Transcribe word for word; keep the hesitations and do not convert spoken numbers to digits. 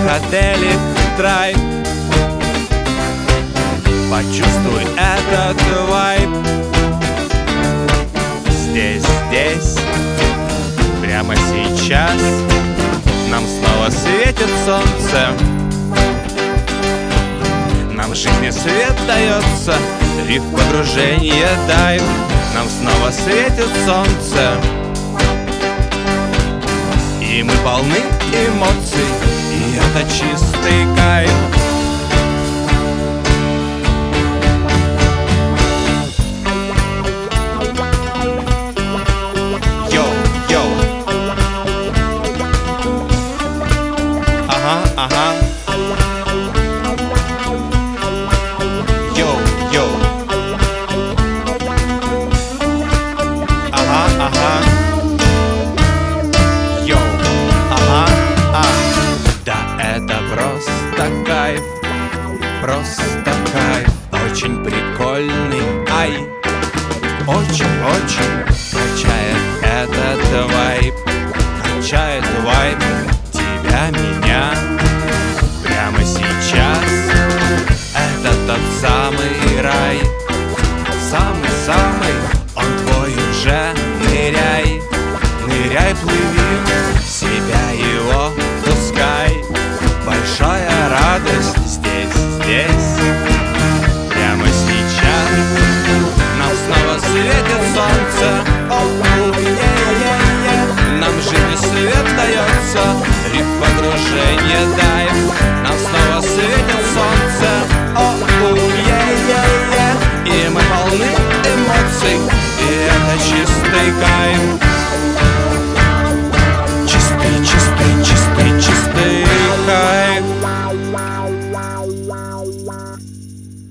психоделик драйв. Почувствуй этот вайб. Здесь, здесь, прямо сейчас нам снова светит солнце. Нам в жизни свет дается, и в погружение дайв. Нам снова светит солнце, и мы полны эмоций, и это чистый кайф. Йоу, йоу. Ага, ага. Йоу, йоу. Ага, ага. Йоу, ага, а. Да, это просто кайф, просто кайф. Очень прикольный, ай. Очень-очень качает этот вайб, качает вайб.